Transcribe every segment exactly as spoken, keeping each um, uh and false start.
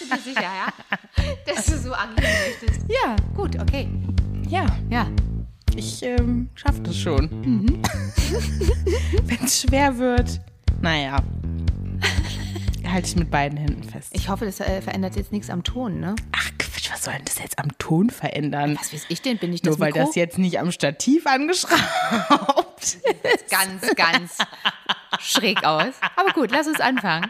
du dir sicher, ja? Dass du so agieren möchtest. Ja. Gut, okay. Ja. Ja. Ich ähm, schaff das schon. Mhm. Wenn es schwer wird, naja. Halte ich mit beiden Händen fest. Ich hoffe, das äh, verändert jetzt nichts am Ton, ne? Ach Quatsch, was soll denn das jetzt am Ton verändern? Was weiß ich denn? Bin ich das Nur weil Mikro? das jetzt nicht am Stativ angeschraubt ist. Ganz, ganz schräg aus. Aber gut, lass uns anfangen.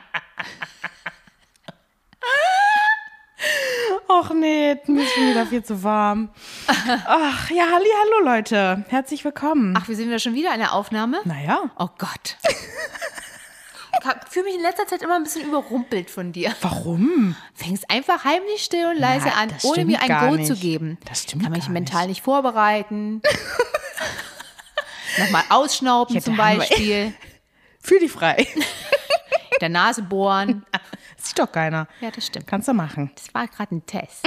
Och nee, mir ist schon wieder viel zu warm. Ach ja, halli, hallo Leute. Herzlich willkommen. Ach, wir sind ja schon wieder in der Aufnahme? Naja. Oh Gott. Ich fühle mich in letzter Zeit immer ein bisschen überrumpelt von dir. Warum? Fängst einfach heimlich still und leise Na, an, das ohne stimmt mir ein gar Go nicht. zu geben. Das stimmt Kann mich gar mental nicht. nicht vorbereiten. Nochmal ausschnauben Ja, zum da haben wir- Beispiel. Fühl dich frei. Der Nase bohren. Das sieht doch keiner. Ja, das stimmt. Kannst du machen. Das war gerade ein Test.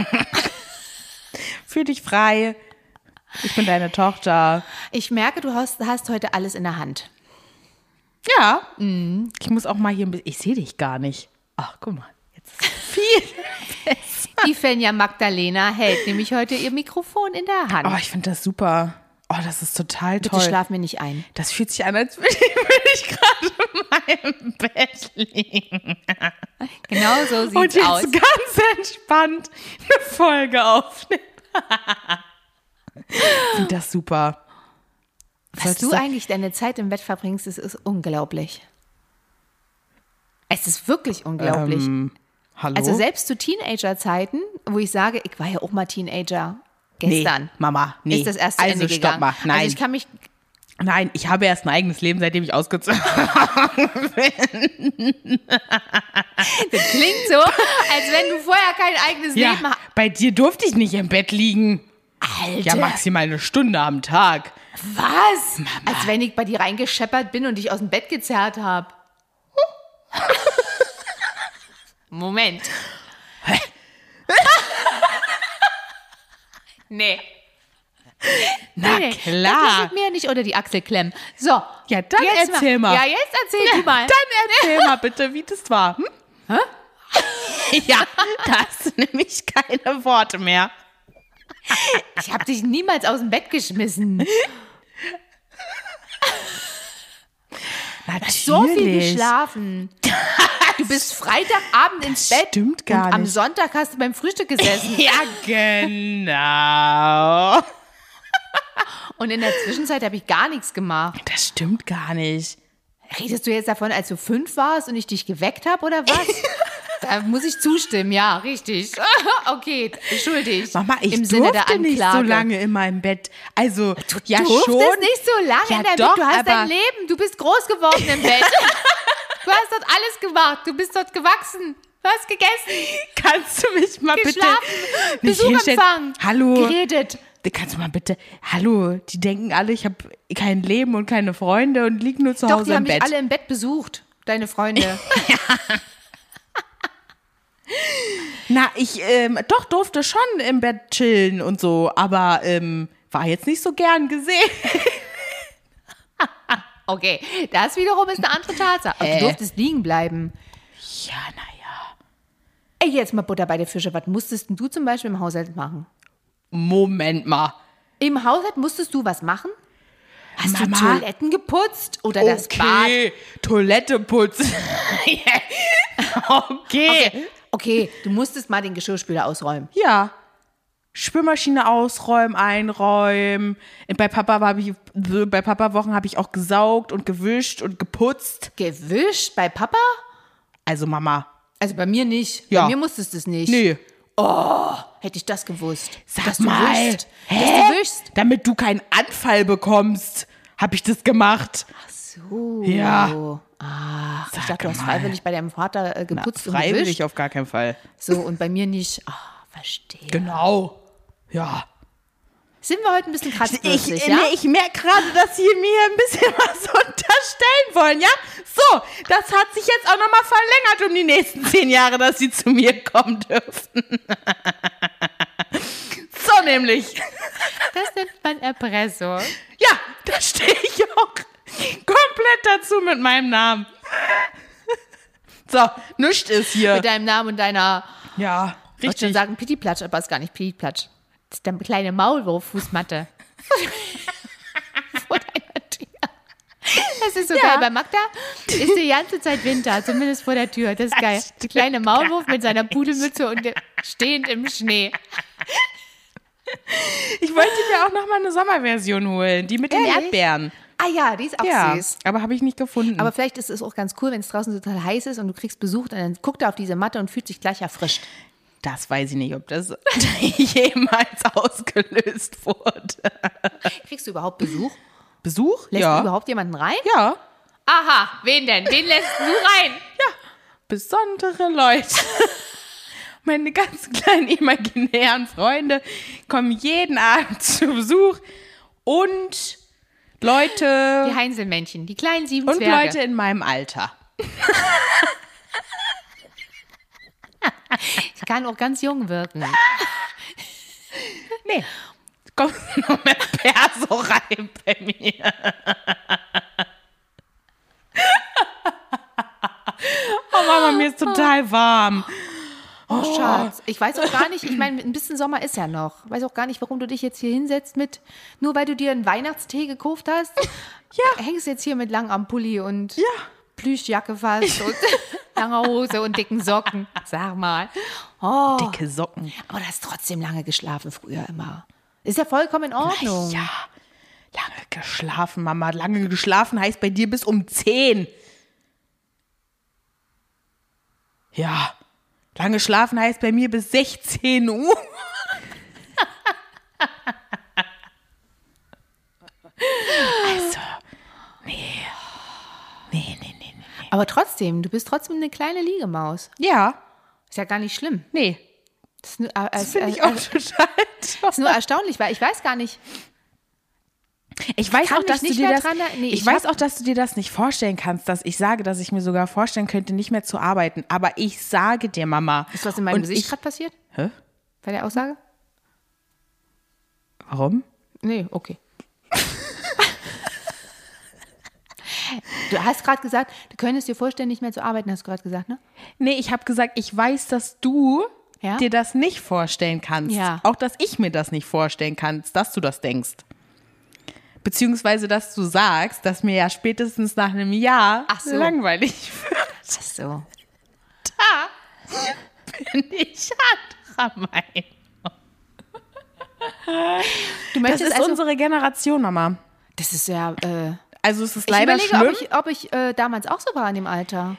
Fühl dich frei. Ich bin deine Tochter. Ich merke, du hast, hast heute alles in der Hand. Ja. Mhm. Ich muss auch mal hier ein bisschen. Ich sehe dich gar nicht. Ach, guck mal. Jetzt ist es viel besser. Die Fenja Magdalena hält nämlich heute ihr Mikrofon in der Hand. Oh, ich finde das super. Oh, das ist total Bitte toll. schlaf mir nicht ein. Das fühlt sich an, als würde ich, würde ich gerade in meinem Bett liegen. Genau so sieht's Und jetzt aus. ganz entspannt eine Folge aufnehmen. Ich finde das super. Was Solltest du du- eigentlich deine Zeit im Bett verbringst, das ist unglaublich. Es ist wirklich unglaublich. Ähm, hallo? Also selbst zu Teenager-Zeiten, wo ich sage, ich war ja auch mal Teenager gestern. Nee, Mama, nee. Ist das erst zu also, Ende stopp gegangen. mal. Nein. Also ich kann mich, Nein, ich habe erst ein eigenes Leben, seitdem ich ausgezogen bin. das klingt so, als wenn du vorher kein eigenes Ja, Leben hast. bei dir durfte ich nicht im Bett liegen. Alter, Ja, maximal eine Stunde am Tag. was? Als wenn ich bei dir reingescheppert bin und dich aus dem Bett gezerrt habe. Moment. Nee. Na nee, klar. Das lasse ich mir nicht unter die Achsel klemmen. So. Ja, dann jetzt erzähl mal. Ja, jetzt erzähl du mal. Dann erzähl mal bitte, wie das war. Hm? Hä? Ja, da hast du nämlich keine Worte mehr. Ich habe dich niemals aus dem Bett geschmissen. Natürlich. So viel geschlafen. Du bist Freitagabend ins Bett stimmt gar und am nicht. Sonntag hast du beim Frühstück gesessen. Ja, genau. Und in der Zwischenzeit habe ich gar nichts gemacht. Das stimmt gar nicht. Redest du jetzt davon, als du fünf warst und ich dich geweckt habe oder was? Da muss ich zustimmen, ja, richtig. Okay, schuldig. Mama, ich Im Sinne der durfte nicht Anklage. so lange in meinem Bett. Also, Du ja durftest schon. nicht so lange Ja, in deinem doch, Bett. Du hast aber- dein Leben, du bist groß geworden im Bett. Du hast dort alles gemacht. Du bist dort gewachsen. Du hast gegessen, Kannst du mich mal geschlafen, bitte nicht Besuch hinstellen? empfangen, Hallo. geredet. Kannst du mal bitte, hallo, die denken alle, ich habe kein Leben und keine Freunde und liege nur zu Doch, Hause die haben im mich Bett. alle im Bett besucht, deine Freunde. Na, ich ähm, doch durfte schon im Bett chillen und so, aber ähm, war jetzt nicht so gern gesehen. Okay, das wiederum ist eine andere Tatsache. Aber Äh. du durftest liegen bleiben. Ja, naja. Ey, jetzt mal Butter bei der Fische. Was musstest denn du zum Beispiel im Haushalt machen? Moment mal. Im Haushalt musstest du was machen? Hast Mama? du Toiletten geputzt oder das Bad? Okay, Toilette putzen. okay. Okay. Okay, du musstest mal den Geschirrspüler ausräumen. Ja. Spülmaschine ausräumen, einräumen. Bei Papa habe ich, bei Papa Wochen habe ich auch gesaugt und gewischt und geputzt. Gewischt bei Papa? Also Mama. Also bei mir nicht. Ja. Bei mir musstest du es nicht. Nee. Hätte ich das gewusst. Sag dass mal. Du wischst. Hä? Dass du wischst. Damit du keinen Anfall bekommst, habe ich das gemacht. So. Ja. Ach, ich Sag dachte, du hast mal. freiwillig bei deinem Vater äh, geputzt und Freiwillig gewischt. auf gar keinen Fall. So, und bei mir nicht. Ah, verstehe. Genau. Ja. Sind wir heute ein bisschen Ich, kratzbürstig, nee, ja? ich merke gerade, dass Sie mir ein bisschen was unterstellen wollen, ja? So, das hat sich jetzt auch nochmal verlängert um die nächsten zehn Jahre, dass Sie zu mir kommen dürfen. So nämlich. Das nennt man Erpressung. Ja, da stehe ich auch komplett dazu mit meinem Namen. So, nichts ist hier. Mit deinem Namen und deiner, Ja, ich wollte schon richtig. sagen Pittiplatsch, aber ist gar nicht Pittiplatsch. Das ist deine kleine Maulwurf-Fußmatte. Vor deiner Tür. Das ist so Ja. geil. Bei Magda ist die ganze Zeit Winter, zumindest vor der Tür. Das ist geil. Die kleine Maulwurf mit seiner Pudelmütze und der- stehend im Schnee. Ich wollte mir auch noch mal eine Sommerversion holen, die mit den Ehrlich? Erdbeeren. Ah ja, die ist auch Ja, süß. aber habe ich nicht gefunden. Aber vielleicht ist es auch ganz cool, wenn es draußen total heiß ist und du kriegst Besuch und dann guckt er auf diese Matte und fühlt sich gleich erfrischt. das weiß ich nicht, ob das jemals ausgelöst wurde. Kriegst du überhaupt Besuch? Besuch? Lässt ja. du überhaupt jemanden rein? Ja. Aha, wen denn? Wen lässt du rein? Besondere Leute. Meine ganzen kleinen imaginären Freunde kommen jeden Abend zu Besuch und Leute Die Heinzelmännchen, die kleinen sieben und Zwerge. Leute in meinem Alter. Ich kann auch ganz jung wirken. Nee, kommt nur mit Perso rein bei mir. Oh Mama, mir ist total warm. Oh, Schatz, ich weiß auch gar nicht, ich meine, ein bisschen Sommer ist ja noch. Ich weiß auch gar nicht, warum du dich jetzt hier hinsetzt mit, nur weil du dir einen Weihnachtstee gekauft hast. Ja. Hängst jetzt hier mit langem Pulli und Ja. Plüschjacke fast und langer Hose und dicken Socken. Sag mal. Oh, Dicke Socken. aber du hast trotzdem lange geschlafen früher immer. Ist ja vollkommen in Ordnung. Ja, lange geschlafen, Mama. Lange geschlafen heißt bei dir bis um zehn. Ja, lange schlafen heißt bei mir bis sechzehn Uhr. Also, nee. Nee, nee, nee, nee. Aber trotzdem, du bist trotzdem eine kleine Liegemaus. Ja, Ist ja gar nicht schlimm. nee. Das ist nur, äh, Das äh, finde ich äh, auch total toll. ist nur erstaunlich, weil ich weiß gar nicht. Ich weiß kann auch, dass mich du nicht dir mehr das, dran er- nee, ich ich weiß hab- auch, dass du dir das nicht vorstellen kannst, dass ich sage, dass ich mir sogar vorstellen könnte, nicht mehr zu arbeiten. Aber ich sage dir, Mama. Ist was in meinem und Gesicht ich, gerade passiert? Hä? Bei der Aussage? Warum? Nee, okay. Du hast gerade gesagt, du könntest dir vorstellen, nicht mehr zu arbeiten, hast du gerade gesagt, ne? Nee, ich habe gesagt, ich weiß, dass du Ja? dir das nicht vorstellen kannst. Ja. Auch, dass ich mir das nicht vorstellen kann, dass du das denkst. Beziehungsweise, dass du sagst, dass mir ja spätestens nach einem Jahr Ach so. langweilig wird. Ach so. Bin ich anderer Meinung. Du Das möchtest ist also, unsere Generation, Mama. das ist ja, äh, Also es ist ich leider überlege, schlimm. ob ich, ob ich äh, damals auch so war in dem Alter.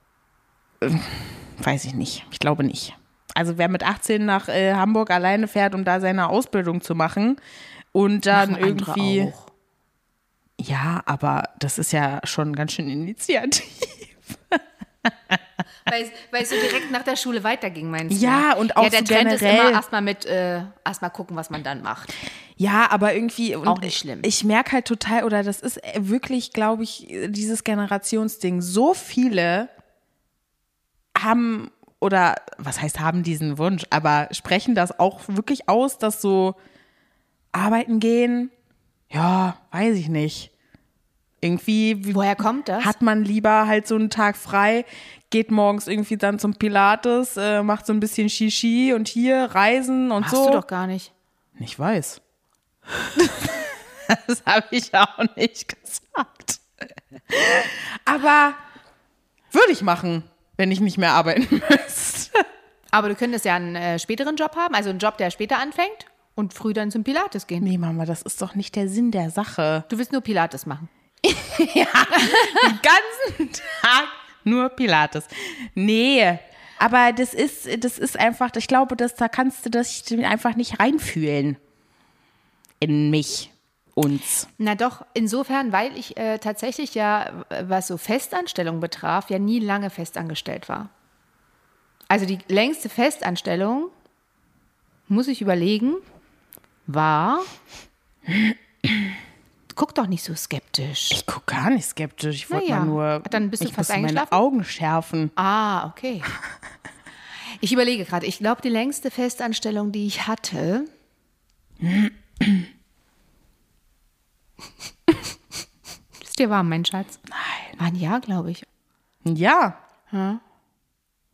Weiß ich nicht. Ich glaube nicht. Also wer mit achtzehn nach äh, Hamburg alleine fährt, um da seine Ausbildung zu machen und dann Machen andere irgendwie... auch. Ja, aber das ist ja schon ganz schön initiativ. Weil, es- weil es so direkt nach der Schule weiterging, meinst du? Ja, und auch ja, der so Trend ist generell- immer erstmal mit, äh, erstmal gucken, was man dann macht. Ja, aber irgendwie... Und Auch nicht schlimm. Ich merke halt total, oder das ist wirklich, glaube ich, dieses Generationsding. So viele haben, oder was heißt haben diesen Wunsch, aber sprechen das auch wirklich aus, dass so arbeiten gehen, ja, weiß ich nicht. Irgendwie wie- Woher kommt das? hat man lieber halt so einen Tag frei, geht morgens irgendwie dann zum Pilates, äh, macht so ein bisschen Shishi und hier reisen und Machst so. du doch gar nicht. Ich weiß. Das habe ich auch nicht gesagt. Aber würde ich machen, wenn ich nicht mehr arbeiten müsste. Aber du könntest ja einen äh, späteren Job haben, also einen Job, der später anfängt und früh dann zum Pilates gehen. Nee, Mama, das ist doch nicht der Sinn der Sache. Du willst nur Pilates machen. Den ganzen Tag nur Pilates. Nee, aber das ist, das ist einfach, ich glaube, dass, da kannst du das einfach nicht reinfühlen. In mich, uns. Na doch, insofern, weil ich äh, tatsächlich ja, äh, was so Festanstellung betraf, ja nie lange festangestellt war. Also die längste Festanstellung, muss ich überlegen, war. Guck doch nicht so skeptisch. Ich gucke gar nicht skeptisch. Ich wollte Na ja, mal nur. dann bist du ich fast muss meine eingeschlafen? Augen schärfen. Ah, okay. Ich überlege gerade, ich glaube, die längste Festanstellung, die ich hatte. Ist dir warm, mein Schatz? Nein. War ein Jahr, glaube ich. Ja.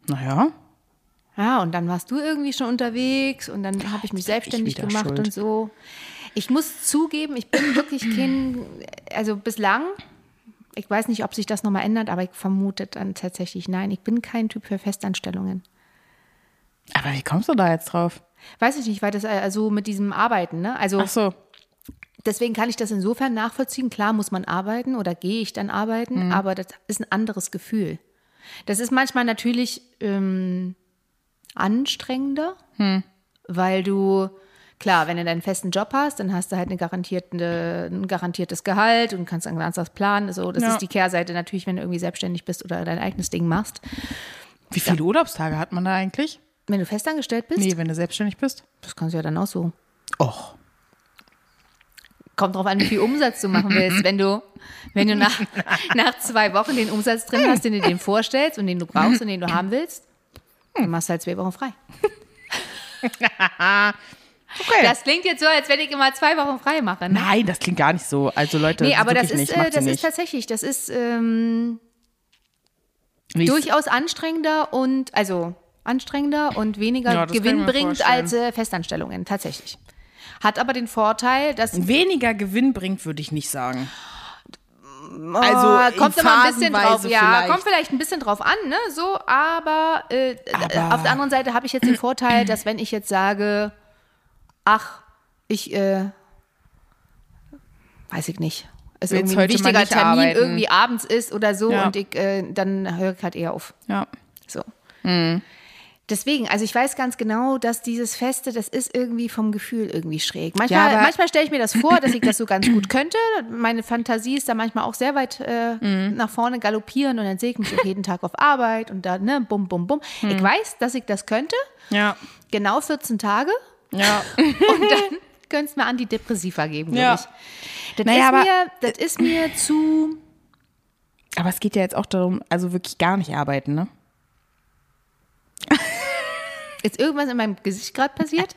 Naja. Ja, und dann warst du irgendwie schon unterwegs und dann habe ich mich selbstständig wieder gemacht schuld. und so. Ich muss zugeben, ich bin wirklich kein, also bislang, ich weiß nicht, ob sich das nochmal ändert, aber ich vermute dann tatsächlich nein. Ich bin kein Typ für Festanstellungen. Aber wie kommst du da jetzt drauf? Weiß ich nicht, weil das also mit diesem Arbeiten, ne? Also Ach so. deswegen kann ich das insofern nachvollziehen. Klar muss man arbeiten oder gehe ich dann arbeiten, Mhm. aber das ist ein anderes Gefühl. Das ist manchmal natürlich ähm, anstrengender, Hm. weil du, klar, wenn du deinen festen Job hast, dann hast du halt eine garantierte, ein garantiertes Gehalt und kannst dann ganz was planen. So, das Ja. ist die Kehrseite natürlich, wenn du irgendwie selbstständig bist oder dein eigenes Ding machst. Wie viele Urlaubstage hat man da eigentlich? Wenn du festangestellt bist, Nee, wenn du selbstständig bist. das kannst du ja dann auch so. Och. Kommt drauf an, wie viel Umsatz du machen willst. Wenn du, wenn du nach, nach zwei Wochen den Umsatz drin hast, den du dir vorstellst und den du brauchst und den du haben willst, dann machst du halt zwei Wochen frei. Okay. Das klingt jetzt so, als wenn ich immer zwei Wochen frei mache. Ne? Nein, das klingt gar nicht so. Also Leute, Nee, aber das wirklich ist, nicht. äh, Macht das sie ist nicht. tatsächlich, das ist ähm, Wie ist- durchaus anstrengender und, also anstrengender und weniger Ja, das kann ich mir gewinnbringend vorstellen. als äh, Festanstellungen, tatsächlich. Hat aber den Vorteil, dass Weniger Gewinn bringt, würde ich nicht sagen. Oh, Also kommt in immer ein bisschen drauf, phasenweise ja, vielleicht. kommt vielleicht ein bisschen drauf an, ne, so, aber, äh, Aber- auf der anderen Seite habe ich jetzt den Vorteil, dass wenn ich jetzt sage, ach, ich, äh, weiß ich nicht, es Willst irgendwie ein heute mal wichtiger nicht Termin arbeiten. irgendwie abends ist oder so Ja. und ich, äh, dann höre ich halt eher auf, Ja. so. Deswegen, also ich weiß ganz genau, dass dieses Feste, das ist irgendwie vom Gefühl irgendwie schräg. Manchmal, Ja, aber- manchmal stelle ich mir das vor, dass ich das so ganz gut könnte. Meine Fantasie ist da manchmal auch sehr weit äh, Mhm. nach vorne galoppieren und dann sehe ich mich auch jeden Tag auf Arbeit und dann, ne, bum, bum, bum. Mhm. Ich weiß, dass ich das könnte. Ja. Genau vierzehn Tage. Ja. Und dann könnte es mir Antidepressiva geben, glaube Ja. ich. Das, Naja, ist aber- mir, das ist mir zu... Aber es geht ja jetzt auch darum, also wirklich gar nicht arbeiten, ne? Ist irgendwas in meinem Gesicht gerade passiert?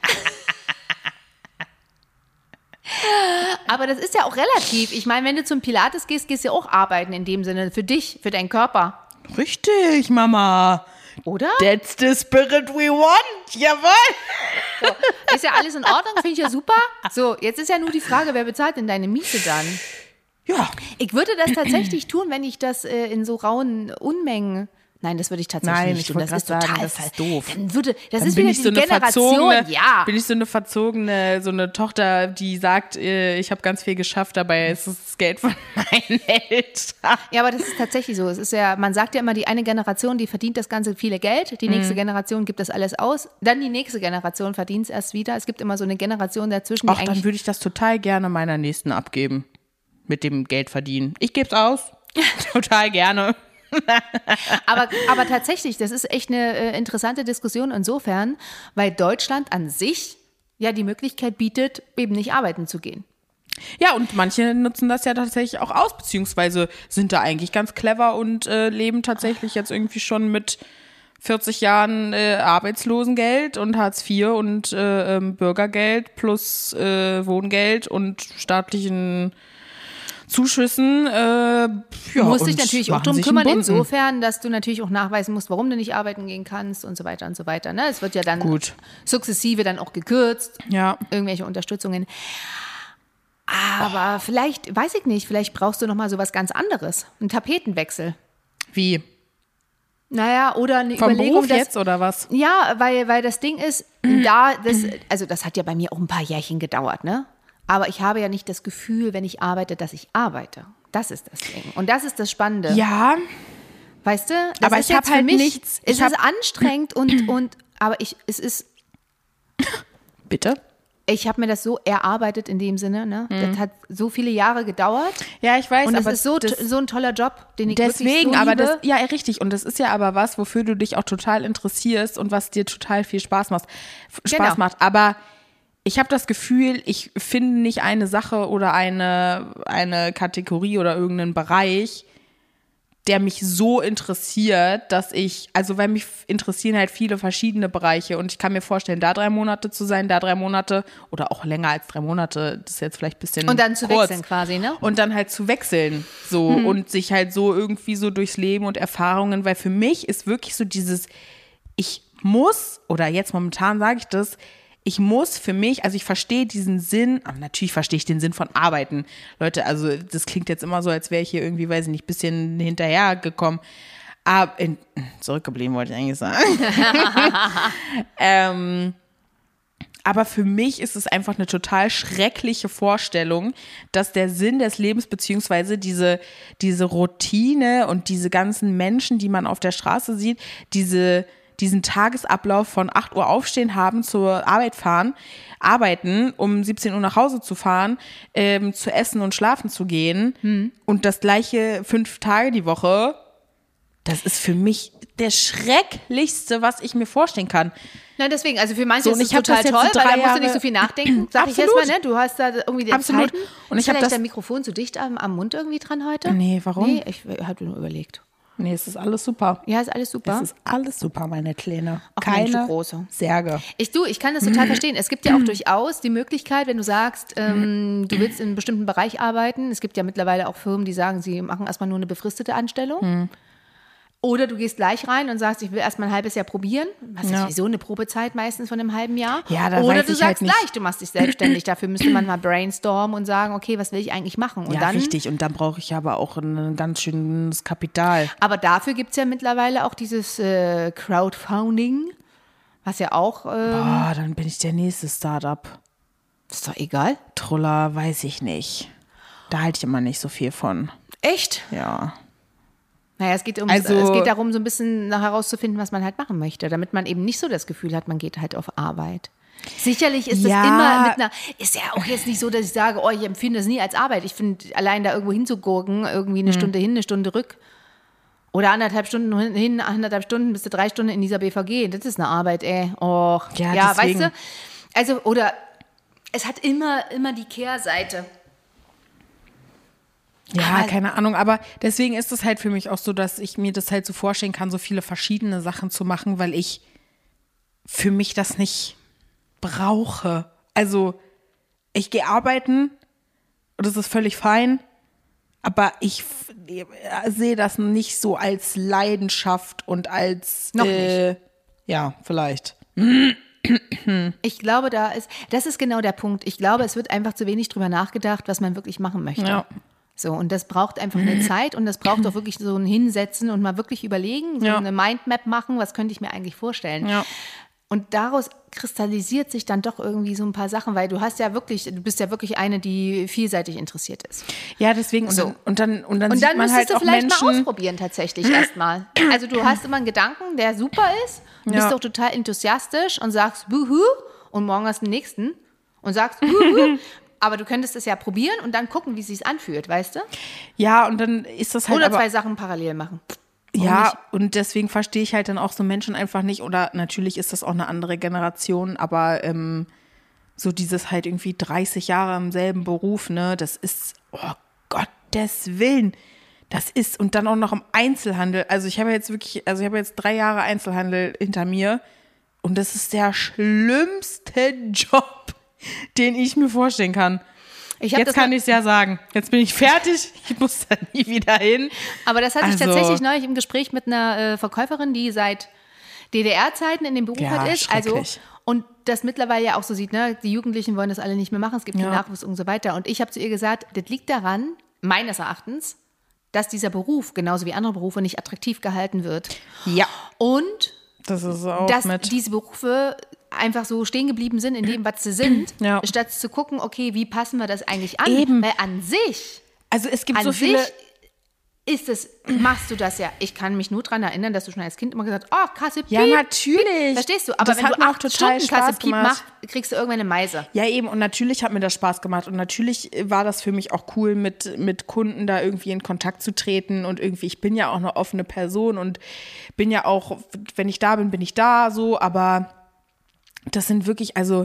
Aber das ist ja auch relativ. Ich meine, wenn du zum Pilates gehst, gehst du ja auch arbeiten in dem Sinne. Für dich, für deinen Körper. Richtig, Mama. Oder? That's the spirit we want. Jawohl. Ist ja alles in Ordnung, finde ich ja super. So, jetzt ist ja nur die Frage, wer bezahlt denn deine Miete dann? Ja. Ich würde das tatsächlich tun, wenn ich das äh, in so rauen Unmengen... Nein, das würde ich tatsächlich Nein, nicht ich tun. wollte Das ist grad sagen, total das ist ver- doof. Dann würde, das Dann ist bin wieder ich die so eine Generation. verzogene, Ja. bin ich so eine verzogene, so eine Tochter, die sagt, äh, ich habe ganz viel geschafft, dabei ist es das Geld von meinen Eltern. Ja, aber das ist tatsächlich so. Es ist ja, man sagt ja immer, die eine Generation, die verdient das ganze viele Geld, die Mhm. nächste Generation gibt das alles aus, dann die nächste Generation verdient es erst wieder. Es gibt immer so eine Generation dazwischen, die Ach, dann eigentlich. würde ich das total gerne meiner Nächsten abgeben. Mit dem Geld verdienen. Ich gebe es aus. Total gerne. Aber, aber tatsächlich, das ist echt eine äh, interessante Diskussion insofern, weil Deutschland an sich ja die Möglichkeit bietet, eben nicht arbeiten zu gehen. Ja, und manche nutzen das ja tatsächlich auch aus, beziehungsweise sind da eigentlich ganz clever und äh, leben tatsächlich jetzt irgendwie schon mit vierzig Jahren äh, Arbeitslosengeld und Hartz vier und äh, ähm, Bürgergeld plus äh, Wohngeld und staatlichen Zuschüssen. Äh, ja, Du musst dich und natürlich auch machen drum sich kümmern, einen bunten. insofern, dass du natürlich auch nachweisen musst, warum du nicht arbeiten gehen kannst und so weiter und so weiter. Ne? Es wird ja dann Gut. sukzessive dann auch gekürzt. Ja. Irgendwelche Unterstützungen. Aber vielleicht, weiß ich nicht, vielleicht brauchst du noch mal so was ganz anderes. Einen Tapetenwechsel. Wie? Naja, oder eine Vom Überlegung, Beruf dass, jetzt oder was? ja, weil, weil das Ding ist, da, das, also das hat ja bei mir auch ein paar Jährchen gedauert, ne? Aber ich habe ja nicht das Gefühl, wenn ich arbeite, dass ich arbeite. Das ist das Ding. Und das ist das Spannende. Ja, Weißt du? Das Aber ist ich hab jetzt für halt mich, nichts- Es ich hab- ist anstrengend und, und, aber ich, es ist, bitte? ich habe mir das so erarbeitet in dem Sinne, ne? Das hat so viele Jahre gedauert. Ja, ich weiß, Und es aber ist so, das, so ein toller Job, den ich wirklich deswegen, so aber liebe. das, ja, richtig. Und das ist ja aber was, wofür du dich auch total interessierst und was dir total viel Spaß macht. F- Spaß Genau. macht. Aber ich habe das Gefühl, ich finde nicht eine Sache oder eine, eine Kategorie oder irgendeinen Bereich, der mich so interessiert, dass ich, also weil mich interessieren halt viele verschiedene Bereiche und ich kann mir vorstellen, da drei Monate zu sein, da drei Monate oder auch länger als drei Monate, das ist jetzt vielleicht ein bisschen Und dann zu kurz. wechseln quasi, ne? Und dann halt zu wechseln, so, und sich halt so irgendwie so durchs Leben und Erfahrungen, weil für mich ist wirklich so dieses, ich muss, oder jetzt momentan sage ich das, ich muss für mich, also ich verstehe diesen Sinn, aber natürlich verstehe ich den Sinn von Arbeiten. Leute, also das klingt jetzt immer so, als wäre ich hier irgendwie, weiß ich nicht, ein bisschen hinterhergekommen. Aber in, zurückgeblieben wollte ich eigentlich sagen. ähm, aber für mich ist es einfach eine total schreckliche Vorstellung, dass der Sinn des Lebens beziehungsweise diese, diese Routine und diese ganzen Menschen, die man auf der Straße sieht, diese diesen Tagesablauf von acht Uhr aufstehen haben, zur Arbeit fahren, arbeiten, um siebzehn Uhr nach Hause zu fahren, ähm, zu essen und schlafen zu gehen hm. und das gleiche fünf Tage die Woche, das ist für mich der schrecklichste, was ich mir vorstellen kann. Na, deswegen, also für manche so, ist es total toll, weil da musst du nicht so viel nachdenken, sag ich jetzt mal, ne? Du hast da irgendwie die Absolut. Zeiten. Und ich ist vielleicht das dein Mikrofon zu dicht am, am Mund irgendwie dran heute? Nee, warum? Nee, ich habe nur überlegt. Nee, es ist alles super. Ja, ist alles super. Es ist alles super, meine Kleine. Ach, Keine Mensch, du Große. Särge. Ich, du, ich kann das total verstehen. Es gibt ja auch durchaus die Möglichkeit, wenn du sagst, ähm, du willst in einem bestimmten Bereich arbeiten. Es gibt ja mittlerweile auch Firmen, die sagen, sie machen erstmal nur eine befristete Anstellung. Hm. Oder du gehst gleich rein und sagst, ich will erstmal ein halbes Jahr probieren. Hast ja sowieso eine Probezeit meistens von einem halben Jahr. Ja, da Oder weiß du ich sagst halt nicht. gleich, du machst dich selbstständig. Dafür müsste man mal brainstormen und sagen, okay, was will ich eigentlich machen? Und ja, dann, richtig. Und dann brauche ich aber auch ein ganz schönes Kapital. aber dafür gibt es ja mittlerweile auch dieses äh, Crowdfunding, was ja auch... Ähm, Boah, dann bin ich der nächste Startup. Ist doch egal. Truller, weiß ich nicht. Da halte ich immer nicht so viel von. Echt? Ja. Naja, es geht, um, Also, es geht darum, so ein bisschen herauszufinden, was man halt machen möchte, damit man eben nicht so das Gefühl hat, man geht halt auf Arbeit. Sicherlich ist ja. das immer mit einer, ist ja auch jetzt nicht so, dass ich sage, oh, ich empfinde das nie als Arbeit. Ich finde, allein da irgendwo hinzugurken, irgendwie eine hm. Stunde hin, eine Stunde rück oder anderthalb Stunden hin, anderthalb Stunden bis zu drei Stunden in dieser B V G, das ist eine Arbeit, ey. Och, ja, ja deswegen. weißt du, also, oder es hat immer, immer die Kehrseite. Ja, aber keine Ahnung, aber deswegen ist es halt für mich auch so, dass ich mir das halt so vorstellen kann, so viele verschiedene Sachen zu machen, weil ich für mich das nicht brauche. Also ich gehe arbeiten und das ist völlig fein, aber ich sehe das nicht so als Leidenschaft und als Noch äh, nicht. Ja, vielleicht. Ich glaube, da ist, das ist genau der Punkt. Ich glaube, es wird einfach zu wenig drüber nachgedacht, was man wirklich machen möchte. Ja. So, und das braucht einfach eine Zeit und das braucht auch wirklich so ein Hinsetzen und mal wirklich überlegen, so ja. eine Mindmap machen, was könnte ich mir eigentlich vorstellen. Ja. Und daraus kristallisiert sich dann doch irgendwie so ein paar Sachen, weil du hast ja wirklich, du bist ja wirklich eine, die vielseitig interessiert ist. Ja, deswegen, und So. dann, und dann, und dann, Und sieht dann man müsstest halt du auch vielleicht Menschen, mal ausprobieren tatsächlich erstmal. Also du hast immer einen Gedanken, der super ist, du Ja. bist doch total enthusiastisch und sagst Buhu und morgen hast du den nächsten und sagst Buhu. Aber du könntest es ja probieren und dann gucken, wie es sich anfühlt, weißt du? Ja, und dann ist das halt Oder aber, zwei Sachen parallel machen. Warum ja, nicht? und deswegen verstehe ich halt dann auch so Menschen einfach nicht, oder natürlich ist das auch eine andere Generation, aber ähm, so dieses halt irgendwie dreißig Jahre im selben Beruf, ne, das ist, oh Gottes Willen, das ist, und dann auch noch im Einzelhandel, also ich habe jetzt wirklich, also ich habe jetzt drei Jahre Einzelhandel hinter mir und das ist der schlimmste Job, den ich mir vorstellen kann. Ich hab Jetzt das kann mal- ich es ja sagen. Jetzt bin ich fertig. Ich muss da nie wieder hin. Aber das hatte ich Also- tatsächlich neulich im Gespräch mit einer äh, Verkäuferin, die seit D D R-Zeiten in dem Beruf Ja, halt ist. Also, schrecklich. und das mittlerweile ja auch so sieht, ne? Die Jugendlichen wollen das alle nicht mehr machen, es gibt Ja. den Nachwuchs und so weiter. Und ich habe zu ihr gesagt, das liegt daran, meines Erachtens, dass dieser Beruf, genauso wie andere Berufe, nicht attraktiv gehalten wird. Ja. Und Das ist auch dass mit. diese Berufe einfach so stehen geblieben sind in dem, was sie sind, Ja. statt zu gucken, okay, wie passen wir das eigentlich an? Eben. Weil an sich, Also es gibt an so viele. sich ist es, machst du das ja. Ich kann mich nur daran erinnern, dass du schon als Kind immer gesagt hast, oh, Kasse Piep. Ja, natürlich. Verstehst du? Aber Das wenn hat du mir auch acht total Stunden Kasse Spaß Piep gemacht. machst, kriegst du irgendwann eine Meise. Ja, eben. Und natürlich hat mir das Spaß gemacht. Und natürlich war das für mich auch cool, mit, mit Kunden da irgendwie in Kontakt zu treten. Und irgendwie, ich bin ja auch eine offene Person und bin ja auch, wenn ich da bin, bin ich da so. Aber das sind wirklich, also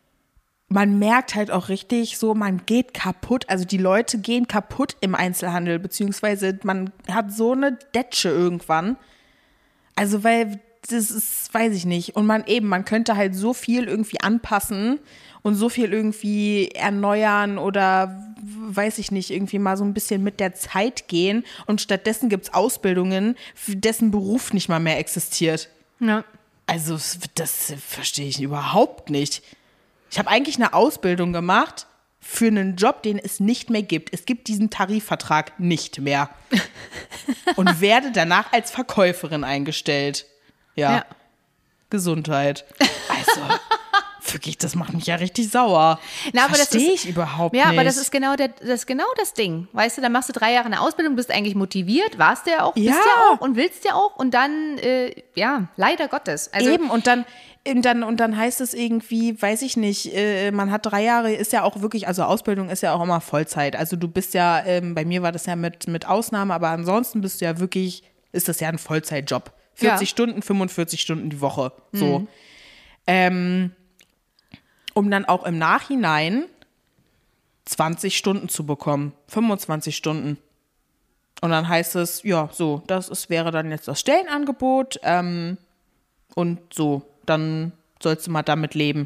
man merkt halt auch richtig so, man geht kaputt. Also die Leute gehen kaputt im Einzelhandel, beziehungsweise man hat so eine Detsche irgendwann. Also weil das ist, weiß ich nicht. Und man eben, man könnte halt so viel irgendwie anpassen und so viel irgendwie erneuern oder weiß ich nicht, irgendwie mal so ein bisschen mit der Zeit gehen. Und stattdessen gibt es Ausbildungen, dessen Beruf nicht mal mehr existiert. Ja. Also das verstehe ich überhaupt nicht. Ich habe eigentlich eine Ausbildung gemacht für einen Job, den es nicht mehr gibt. Es gibt diesen Tarifvertrag nicht mehr. Und werde danach als Verkäuferin eingestellt. Ja. ja. Gesundheit. Also, wirklich, das macht mich ja richtig sauer. Na, aber Verstehe das ist, ich überhaupt ja, nicht. Ja, aber das ist, genau der, das ist genau das Ding. Weißt du, dann machst du drei Jahre eine Ausbildung, bist eigentlich motiviert, warst du ja auch, ja. bist ja auch und willst ja auch. Und dann, äh, ja, leider Gottes. Also, Eben, und dann, und, dann, und dann heißt es irgendwie, weiß ich nicht, äh, man hat drei Jahre, ist ja auch wirklich, also Ausbildung ist ja auch immer Vollzeit. Also du bist ja, ähm, bei mir war das ja mit, mit Ausnahme, aber ansonsten bist du ja wirklich, ist das ja ein Vollzeitjob. vierzig ja. Stunden, fünfundvierzig Stunden die Woche. So. Mhm. Ähm, um dann auch im Nachhinein zwanzig Stunden zu bekommen. fünfundzwanzig Stunden. Und dann heißt es, ja, so, das ist, wäre dann jetzt das Stellenangebot. Ähm, und so, dann sollst du mal damit leben.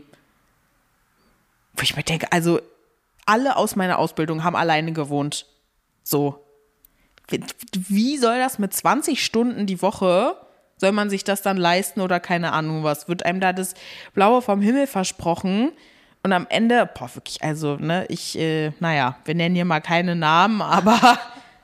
Wo ich mir denke, also alle aus meiner Ausbildung haben alleine gewohnt. So. Wie soll das mit zwanzig Stunden die Woche, soll man sich das dann leisten oder keine Ahnung was? Wird einem da das Blaue vom Himmel versprochen? Und am Ende, boah, wirklich, also, ne, ich, äh, naja, wir nennen hier mal keine Namen, aber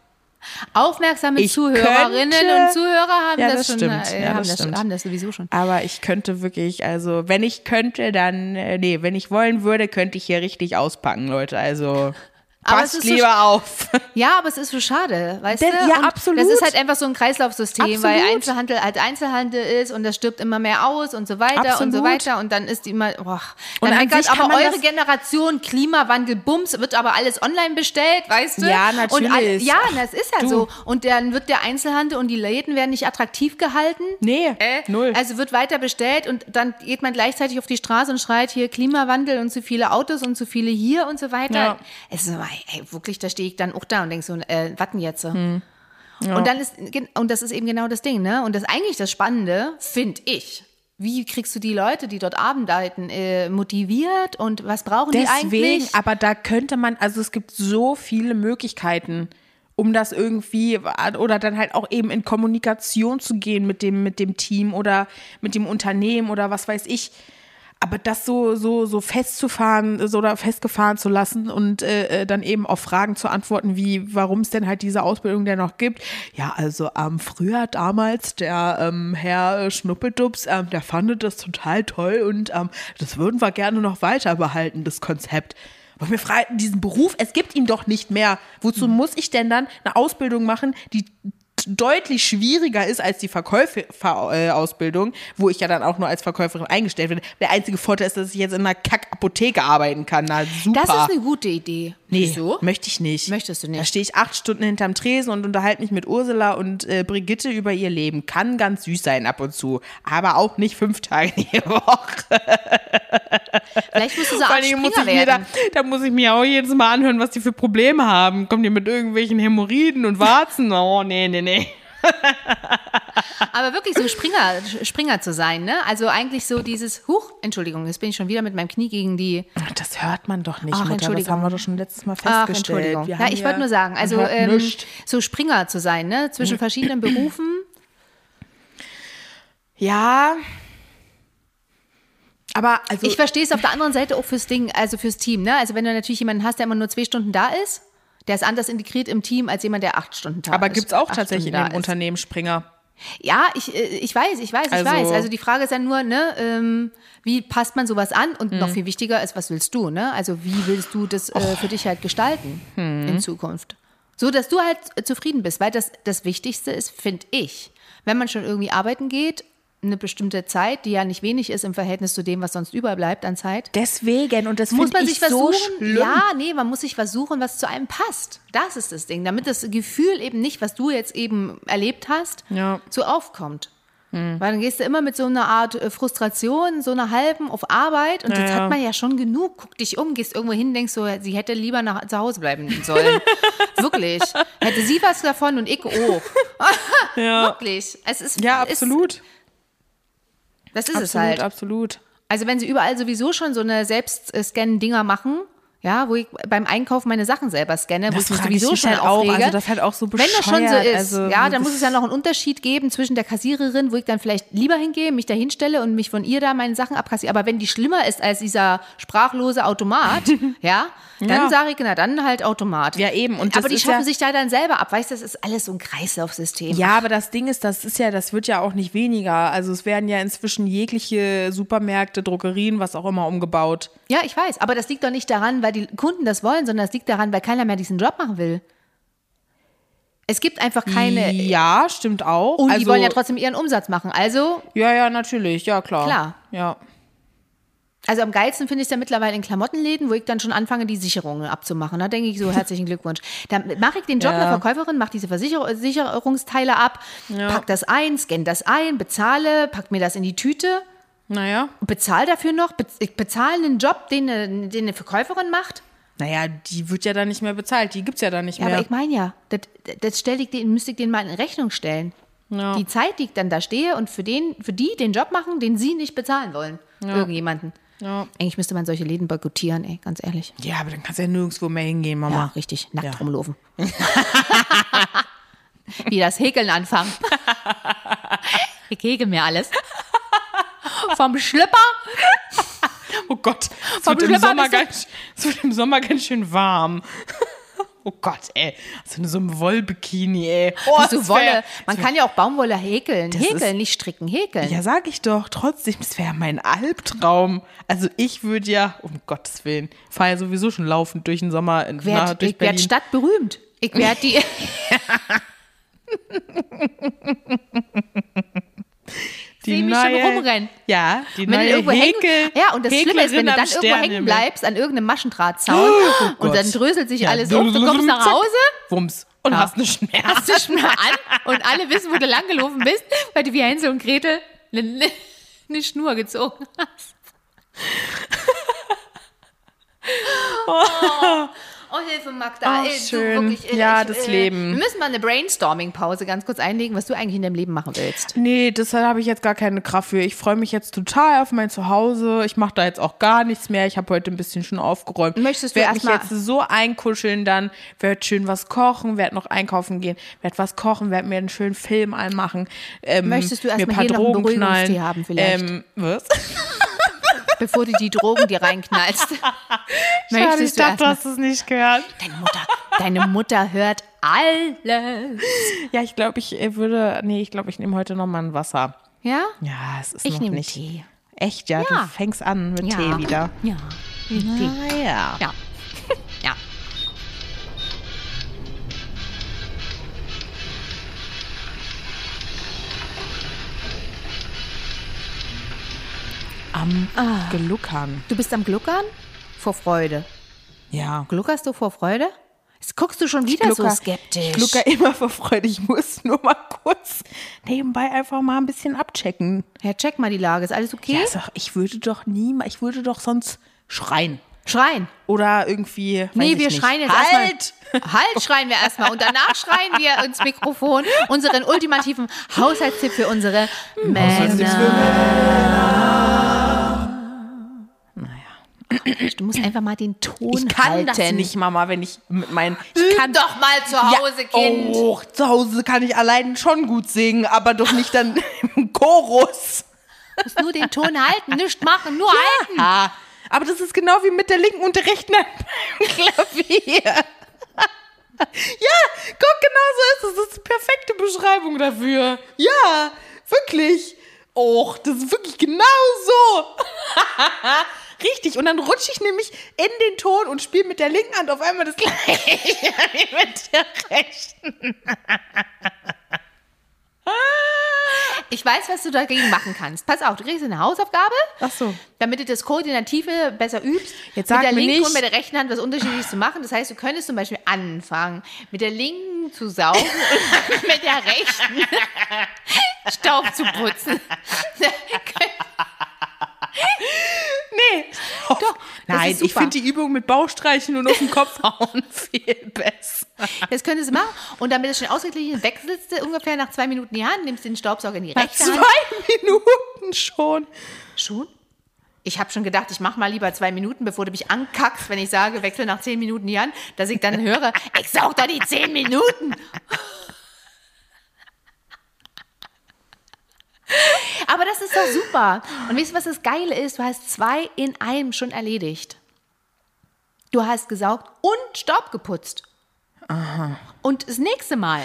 aufmerksame Zuhörerinnen könnte, und Zuhörer haben ja, das, das schon, stimmt, äh, ja, haben, das das, stimmt. haben das sowieso schon. Aber ich könnte wirklich, also, wenn ich könnte, dann, äh, nee, wenn ich wollen würde, könnte ich hier richtig auspacken, Leute, also passt lieber so, auf. Ja, aber es ist so schade, weißt Denn, du? Ja, und absolut. das ist halt einfach so ein Kreislaufsystem, absolut. weil Einzelhandel halt Einzelhandel ist und das stirbt immer mehr aus und so weiter absolut. und so weiter und dann ist die immer, boah, dann und meckert aber eure das Generation Klimawandel, Bums, wird aber alles online bestellt, weißt du? Ja, natürlich. Und all, ja, Ach, das ist ja du. so. Und dann wird der Einzelhandel und die Läden werden nicht attraktiv gehalten. Nee, äh, null. Also wird weiter bestellt und dann geht man gleichzeitig auf die Straße und schreit hier Klimawandel und zu viele Autos und zu viele hier und so weiter. Ja. Es ist, ey, wirklich, da stehe ich dann auch da und denke so, äh, was denn jetzt? Hm. Ja. Und dann ist, und das ist eben genau das Ding, ne? Und das ist eigentlich das Spannende, finde ich. Wie kriegst du die Leute, die dort arbeiten, äh, motiviert und was brauchen Deswegen, die eigentlich? Deswegen, aber da könnte man, also es gibt so viele Möglichkeiten, um das irgendwie, oder dann halt auch eben in Kommunikation zu gehen mit dem, mit dem Team oder mit dem Unternehmen oder was weiß ich. Aber das so, so, so festzufahren so, oder festgefahren zu lassen und äh, dann eben auf Fragen zu antworten, wie, warum es denn halt diese Ausbildung denn noch gibt. Ja, also ähm, früher damals, der ähm, Herr Schnuppedups, ähm, der fand das total toll und ähm, das würden wir gerne noch weiter behalten, das Konzept. Und wir fragen diesen Beruf, es gibt ihn doch nicht mehr. Wozu mhm. muss ich denn dann eine Ausbildung machen, die deutlich schwieriger ist als die Verkäuferausbildung, wo ich ja dann auch nur als Verkäuferin eingestellt werde. Der einzige Vorteil ist, dass ich jetzt in einer Kack-Apotheke arbeiten kann. Na, super. Das ist eine gute Idee. Nee, Wieso? möchte ich nicht. Möchtest du nicht? Da stehe ich acht Stunden hinterm Tresen und unterhalte mich mit Ursula und äh, Brigitte über ihr Leben. Kann ganz süß sein ab und zu, aber auch nicht fünf Tage die Woche. Vielleicht musst du so Art Springer muss ich werden. Da, da muss ich mir auch jedes Mal anhören, was die für Probleme haben. Kommen die mit irgendwelchen Hämorrhoiden und Warzen? Oh, nee, nee, nee. Aber wirklich so Springer, Springer zu sein, ne? Also eigentlich so dieses, huch, Entschuldigung, jetzt bin ich schon wieder mit meinem Knie gegen die... Das hört man doch nicht, Ach, Mutter. Entschuldigung. Das haben wir doch schon letztes Mal festgestellt. Ach, Entschuldigung. Wir ja, ich wollte nur sagen, also ähm, so Springer zu sein, ne? Zwischen verschiedenen Berufen. Ja... Aber also ich verstehe es auf der anderen Seite auch fürs Ding, also fürs Team, ne? Also wenn du natürlich jemanden hast, der immer nur zwei Stunden da ist, der ist anders integriert im Team als jemand, der acht Stunden da ist. Aber gibt es auch tatsächlich in dem Unternehmen Springer? Ja, ich, ich weiß, ich weiß, ich also, weiß. Also die Frage ist ja nur, ne, ähm, wie passt man sowas an? Und mhm. noch viel wichtiger ist, was willst du, ne? Also wie willst du das äh, für dich halt gestalten mhm. in Zukunft? So, dass du halt zufrieden bist, weil das das Wichtigste ist, finde ich, wenn man schon irgendwie arbeiten geht, eine bestimmte Zeit, die ja nicht wenig ist im Verhältnis zu dem, was sonst überbleibt an Zeit. Deswegen, und das muss man ich sich versuchen, so schlimm. Ja, nee, man muss sich versuchen, was zu einem passt. Das ist das Ding, damit das Gefühl eben nicht, was du jetzt eben erlebt hast, ja. so aufkommt. Hm. Weil dann gehst du immer mit so einer Art Frustration, so einer halben auf Arbeit und ja, das hat man ja schon genug. Guck dich um, gehst irgendwo hin, denkst so, sie hätte lieber nach, zu Hause bleiben sollen. Wirklich. Hätte sie was davon und ich auch. Ja. Wirklich. Es ist, ja, absolut. Ist, Das ist absolut, es halt. Absolut. Also wenn sie überall sowieso schon so eine Selbstscannen-Dinger machen, Ja, wo ich beim Einkaufen meine Sachen selber scanne, wo Das ich mich frage ich sowieso mich schon halt auch, aufrege. also das halt auch so Wenn das schon so bescheuert, ist, also ja, dann das- muss es ja noch einen Unterschied geben zwischen der Kassiererin, wo ich dann vielleicht lieber hingehe, mich da hinstelle und mich von ihr da meine Sachen abkassiere. Aber wenn die schlimmer ist als dieser sprachlose Automat, ja, dann Ja. sage ich, na dann halt Automat. Ja, eben. Und das aber die ist schaffen ja- sich da dann selber ab. Weißt du, das ist alles so ein Kreislaufsystem. Ja, aber das Ding ist, das ist ja, das wird ja auch nicht weniger. Also es werden ja inzwischen jegliche Supermärkte, Drogerien, was auch immer umgebaut. Ja, ich weiß. Aber das liegt doch nicht daran, weil die Kunden das wollen, sondern das liegt daran, weil keiner mehr diesen Job machen will. Es gibt einfach keine. Ja, stimmt auch. Und also, die wollen ja trotzdem ihren Umsatz machen. Also, Ja, ja, natürlich, ja klar. Klar. Ja. also am geilsten finde ich es ja mittlerweile in Klamottenläden, wo ich dann schon anfange, die Sicherungen abzumachen. Da denke ich so, herzlichen Glückwunsch. Dann mache ich den Job Ja. der Verkäuferin, mache diese Versicher Sicherungsteile ab, pack das ein, scanne das ein, bezahle, pack mir das in die Tüte, Naja. bezahle dafür noch. Be ich bezahle einen Job, den eine, den eine Verkäuferin macht. Naja, die wird ja dann nicht mehr bezahlt. Die gibt's ja dann nicht Ja, mehr. aber ich meine ja, das, das stell ich den, müsste ich denen mal in Rechnung stellen. Ja. Die Zeit, die ich dann da stehe und für, den, für die den Job machen, den sie nicht bezahlen wollen. Irgendjemanden. Ja. Eigentlich müsste man solche Läden boykottieren, ey, ganz ehrlich. Ja, aber dann kannst du ja nirgendwo mehr hingehen, Ja, Mama. richtig, nackt Ja. rumlaufen. Wie das Häkeln anfangen. Ich häkel mir alles. Vom Schlüpper. Oh Gott, es Vom wird, im Schlüpper Sommer bis zum- ganz, es wird im Sommer ganz schön warm. Oh Gott, ey. So, so ein Wollbikini, ey. Oh, Wieso das wär- Wolle? Man kann ja auch Baumwolle häkeln. Das Häkeln, ist- nicht stricken, häkeln. Ja, sag ich doch. Trotzdem, das wäre mein Albtraum. Also ich würde ja, um Gottes Willen, fahre ja sowieso schon laufend durch den Sommer in, Ich nach, werd, durch ich werd Berlin. stadtberühmt. Ich werde die. Die Seh mich schon rumrennen. Ja, die Wenn du neue irgendwo Häkel, hängen, ja, und das Schlimme ist, wenn du Häklerin dann am irgendwo hängen Sternenhimmel. bleibst an irgendeinem Maschendrahtzaun und Gott. dann dröselt sich Ja. alles auf, du kommst nach Zack. Hause, Wumms. Und Ja. hast eine Schmerz. hast dich mal an und alle wissen, wo du langgelaufen bist, weil du wie Hänsel und Gretel eine, eine Schnur gezogen hast. Oh, oh Hilfe, Magda. Oh, Ey, du, schön. wirklich, ey, Ja, ich, das äh, Leben. Wir müssen mal eine Brainstorming-Pause ganz kurz einlegen, was du eigentlich in deinem Leben machen willst. Nee, deshalb habe ich jetzt gar keine Kraft für. Ich freue mich jetzt total auf mein Zuhause. Ich mache da jetzt auch gar nichts mehr. Ich habe heute ein bisschen schon aufgeräumt. Möchtest du werd mich erst mal- jetzt so einkuscheln dann, werde schön was kochen, werde noch einkaufen gehen, werde was kochen, werde mir einen schönen Film anmachen. Ähm, Möchtest du erst mir mal ein paar hier noch einen Drogen Beruhigungstee knallen. haben vielleicht? Ähm, was? Bevor du die Drogen dir reinknallst. Schade, ich dachte, du erst hast es nicht gehört. Deine Mutter, deine Mutter hört alles. Ja, ich glaube, ich äh, würde, nee, ich glaube, ich nehme heute noch mal ein Wasser. Ja? Ja, es ist Ich noch nehme nicht. Tee. Echt, ja, Ja. du fängst an mit Ja. Tee wieder. Ja. Tee. Naja. Ja. Ja. Am Gluckern. Du bist am Gluckern? Vor Freude. Ja. Gluckerst du vor Freude? Jetzt guckst du schon wieder so skeptisch. Ich glucker immer vor Freude. Ich muss nur mal kurz nebenbei einfach mal ein bisschen abchecken. Ja, check mal die Lage. Ist alles okay? Ja, sag, ich würde doch nie, ich würde doch sonst schreien. Schreien. Oder irgendwie. weiß Nee, ich wir nicht. schreien jetzt Halt! erstmal. Halt, schreien wir erstmal. Und danach schreien wir ins Mikrofon unseren ultimativen Haushaltstipp für unsere Männer. Naja. Du musst einfach mal den Ton Ich kann halten. das nicht, Mama, wenn ich mit meinen. Ich Üb kann doch mal zu Hause, Kind. Oh, zu Hause kann ich allein schon gut singen, aber doch nicht dann im Chorus. Du musst nur den Ton halten, nichts machen, nur halten. Ja, aber das ist genau wie mit der linken und der rechten Hand beim Klavier. Ja, guck, genau so ist es. Das ist die perfekte Beschreibung dafür. Ja, wirklich. Och, das ist wirklich genau so. Richtig, und dann rutsche ich nämlich in den Ton und spiele mit der linken Hand auf einmal das gleiche wie mit der rechten. Ich weiß, was du dagegen machen kannst. Pass auf, du kriegst eine Hausaufgabe, Ach so. damit du das Koordinative besser übst. Jetzt sag mit der mir linken nicht- und mit der rechten Hand was Unterschiedliches zu machen. Das heißt, du könntest zum Beispiel anfangen, mit der linken zu saugen und mit der rechten Staub zu putzen. Nee. Doch, das Nein, ist ich super. finde die Übung mit Bauchstreichen und auf den Kopf hauen viel besser. Das könntest du machen. Und damit es schon ausgeglichen ist, wechselst du ungefähr nach zwei Minuten die Hand, nimmst den Staubsauger in die Nach rechte Hand. zwei Minuten schon. Schon? Ich habe schon gedacht, ich mache mal lieber zwei Minuten, bevor du mich ankackst, wenn ich sage, wechsel nach zehn Minuten hier an, dass ich dann höre, ich saug doch die zehn Minuten. Aber das ist doch super. Und weißt du, was das Geile ist? Du hast zwei in einem schon erledigt. Du hast gesaugt und Staub geputzt. Aha. Und das nächste Mal.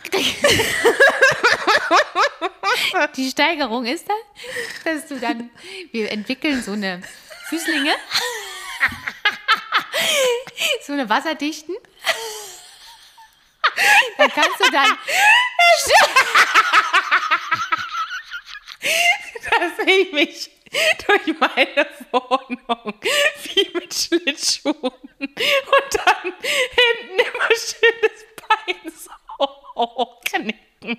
Die Steigerung ist dann, dass du dann, wir entwickeln so eine Füßlinge, so eine wasserdichten. Dann kannst du dann. Da sehe ich mich durch meine Wohnung wie mit Schlittschuhen und dann hinten immer schön das Bein so hochknicken.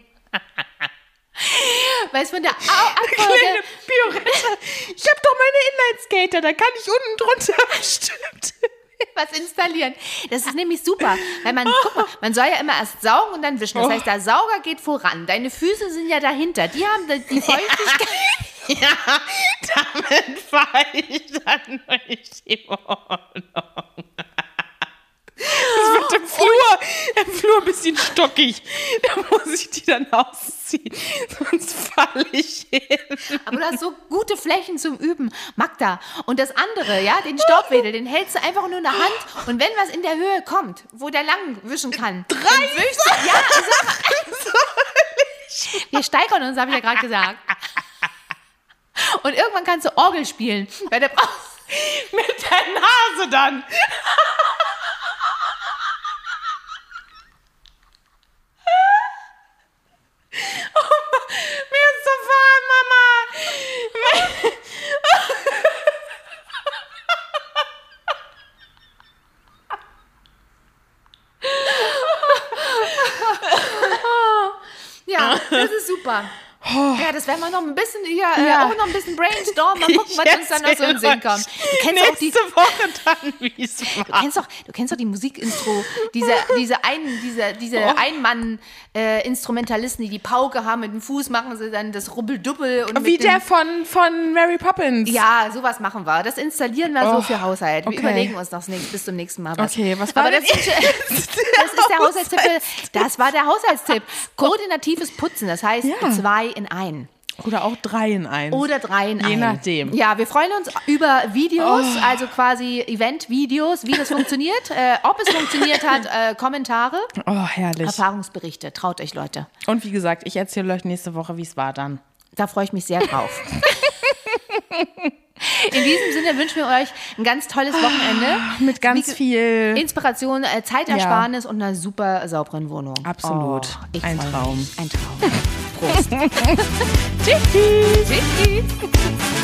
Weil es von der Au- Kleine Abfolge. Piorette. Ich habe doch meine Inline-Skater, da kann ich unten drunter bestimmt was installieren. Das ist nämlich super, weil man, guck mal, man soll ja immer erst saugen und dann wischen. Das heißt, der Sauger geht voran. Deine Füße sind ja dahinter. Die haben die die Feuchtigkeit. Ja, damit fahre ich dann durch die Wohnung. Das wird im Flur, im Flur ein bisschen stockig. Da muss ich die dann ausziehen, sonst falle ich hin. Aber du hast so gute Flächen zum Üben. Magda. Und das andere, ja, den Staubwedel, den hältst du einfach nur in der Hand. Und wenn was in der Höhe kommt, wo der lang wischen kann. Drei dann wischst du, ja, sag mal. Wir steigern uns, habe ich ja gerade gesagt. Und irgendwann kannst du Orgel spielen. Weil der braucht Mit der Nase dann. Oh, mir ist so warm, Mama. Ja, das ist super. Ja, das werden wir noch ein bisschen hier, äh, Ja. auch noch ein bisschen brainstormen. Mal gucken, was uns dann noch so in den Sinn kommt. Du kennst auch die, Nächste Woche dann, wie es du war. kennst doch, du kennst doch die Musikintro, diese, diese, ein, diese, diese Oh. Ein-Mann-Instrumentalisten, die die Pauke haben, mit dem Fuß machen sie dann das Rubbeldubbel. Und Wie mit der dem, von, von Mary Poppins. ja, sowas machen wir. Das installieren wir Oh, so für Haushalt. Wir okay. überlegen uns das nächst, bis zum nächsten Mal was. Okay, was war Aber denn das, ist, das ist der Haushaltstipp. Das war der Haushaltstipp. Koordinatives Putzen, das heißt Ja. zwei in einen. Oder auch drei in eins. Oder drei in Je einen. nachdem. Ja, wir freuen uns über Videos, Oh. also quasi Event-Videos, wie das funktioniert, äh, ob es funktioniert hat, äh, Kommentare, Oh, herrlich. Erfahrungsberichte. Traut euch, Leute. Und wie gesagt, ich erzähle euch nächste Woche, wie es war dann. Da freue ich mich sehr drauf. In diesem Sinne wünschen wir euch ein ganz tolles Wochenende. Mit ganz Wie- viel. Inspiration, äh, Zeitersparnis und einer super sauberen Wohnung. Absolut. Oh, ich Ein freu mich. Traum. Ein Traum. Prost. Tschüss. Tschüss.